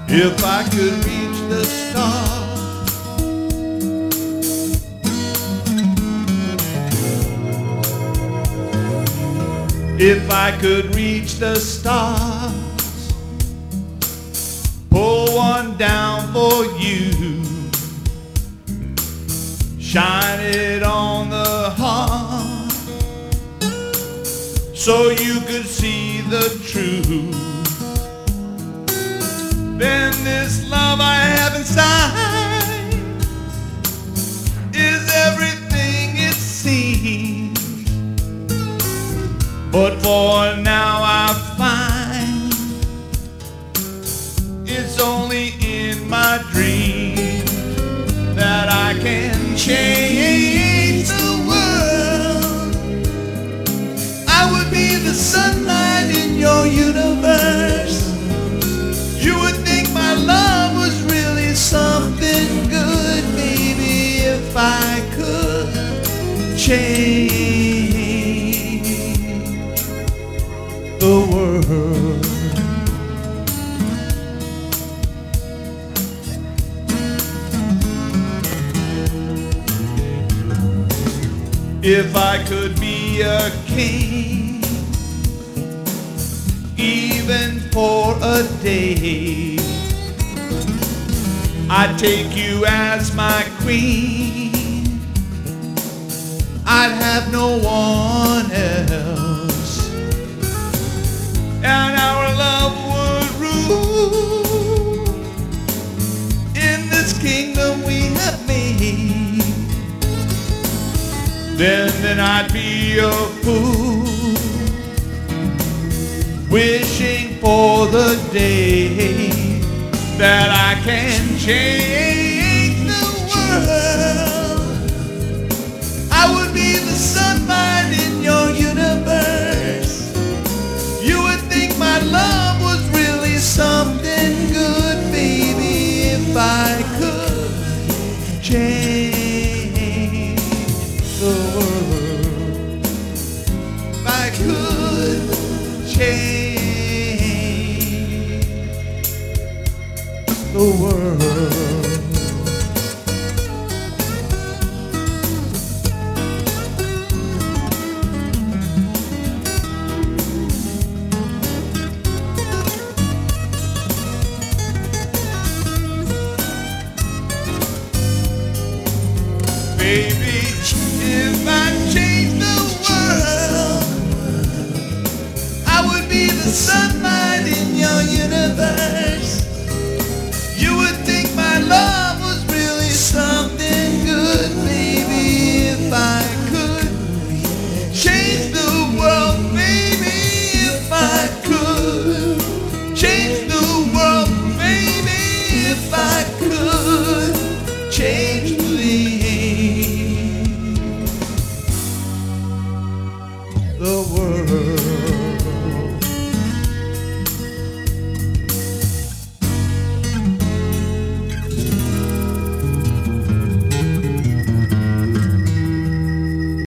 If I could reach the stars, if I could reach the stars, pull one down for you, shine it on the heart, so you could see the truth. Then this love I have inside is everything it seems. But for now I find it's only in my dreams that I can change the world. I would be the sunlight in your universe. You would think my love was really something good, maybe if I could change the world. If I could be a king, even for a day, I'd take you as my queen. I'd have no one else, and our love would rule in this kingdom we have made. Then I'd be a fool, wishing for the day that I can change the world. I would be the sunlight in your universe. You would think my love was really something good, baby, if I could change the world. If I could change the world. Baby, if I change the world, I would be the sunlight in your universe. You would think my love was really something good, baby, if I could change the world, baby, if I could change the world, baby, if I could change the world.